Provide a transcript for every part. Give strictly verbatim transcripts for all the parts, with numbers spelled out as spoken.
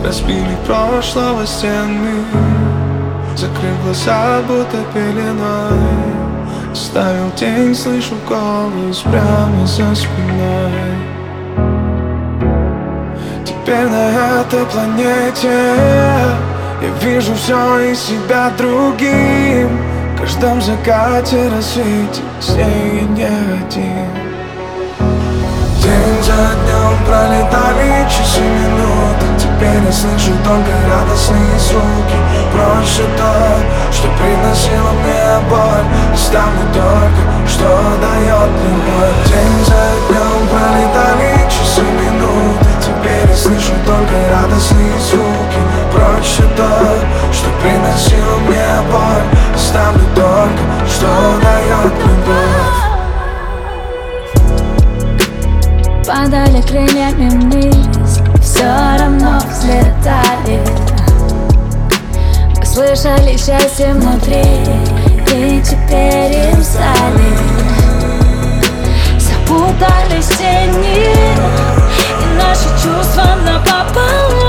разбили прошлого стены. Закрыв глаза, будто пеленой, оставил тень, слышу голос прямо за спиной. Теперь на этой планете я вижу все и себя другим. В каждом закате, рассвете, здесь я не один. День за днем пролетали часы, минуты. Теперь я слышу только радостные звуки. Проще то, что приносило мне боль. Оставлю только, что дает любовь. День за днем пролетали часы, минуты. Теперь я слышу только радостные звуки. Проще то, что приносило мне боль. Оставлю только, что дает любовь. Падали крыльями вниз, все равно взлетали. Мы слышали счастье внутри, и теперь им стали. Запутались тени, и наши чувства напополам.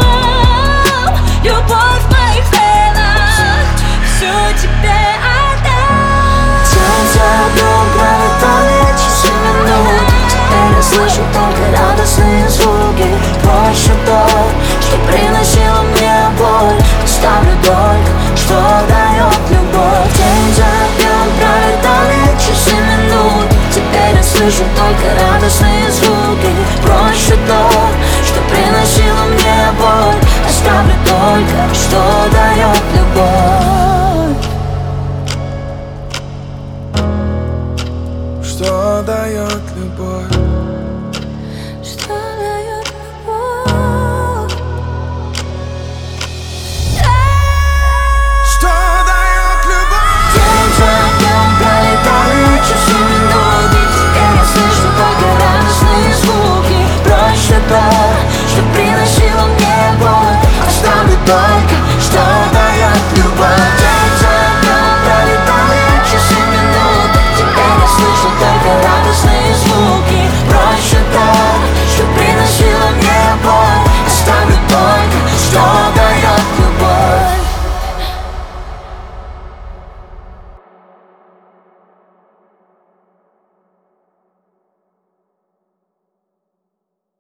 Любовь в моих венах, всю тебе отдам. День за днем пролетали часы, минуты. Теперь я слышу только радостные звуки. Проще то, что приносило мне боль. Оставлю только, что дает любовь. День за днем пролетали часы, минуты. Теперь я слышу только